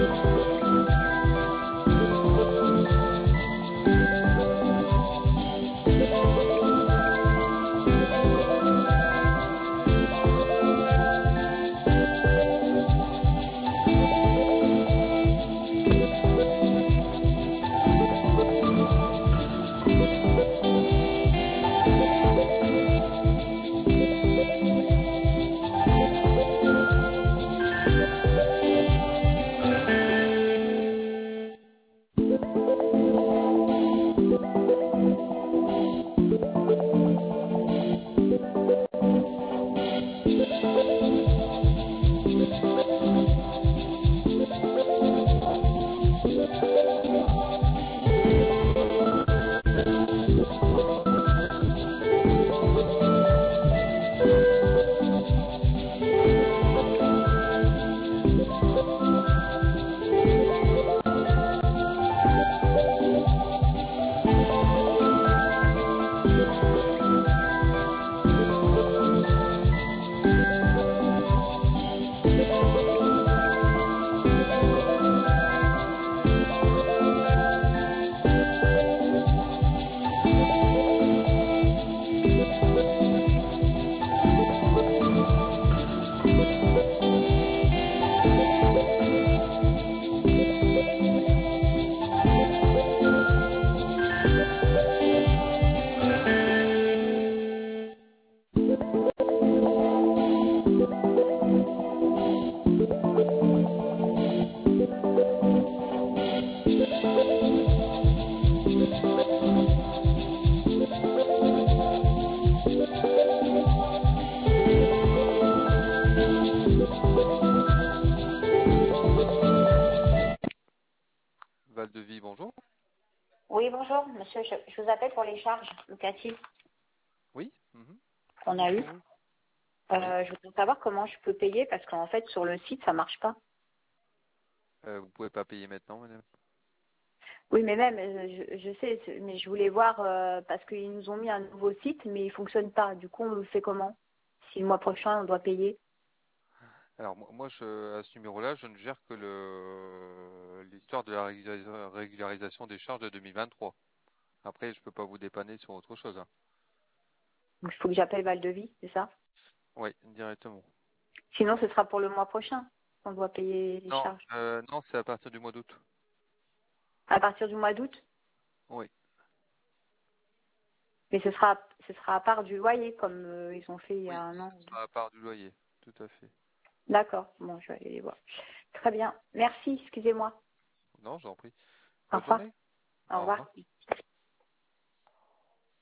Valdevie, bonjour. Oui, bonjour, monsieur. Je vous appelle pour les charges locatives Oui, qu'on a eues. bonjour, oui. Oui, Je voudrais savoir comment je peux payer parce qu'en fait, sur le site, ça marche pas. vous pouvez pas payer maintenant, madame. Oui, mais même, je sais, mais je voulais voir parce qu'ils nous ont mis un nouveau site, mais il fonctionne pas. Du coup, on le fait comment? Si le mois prochain, on doit payer. Alors moi, à ce numéro-là, je ne gère que l'histoire de la régularisation des charges de 2023. Après, je peux pas vous dépanner sur autre chose, hein. Donc, il faut que j'appelle Valdevie, c'est ça? Oui, directement. Sinon, ce sera pour le mois prochain qu'on doit payer les Non, charges. non, c'est à partir du mois d'août. À partir du mois d'août? Oui, Mais ce sera à part du loyer, comme ils ont fait il y a oui, un ce an. sera à part du loyer, tout à fait. D'accord. Bon, je vais aller les voir. Très bien. Merci, excusez-moi. Non, j'en prie. Au Bonne revoir. journée. Au Au revoir. revoir.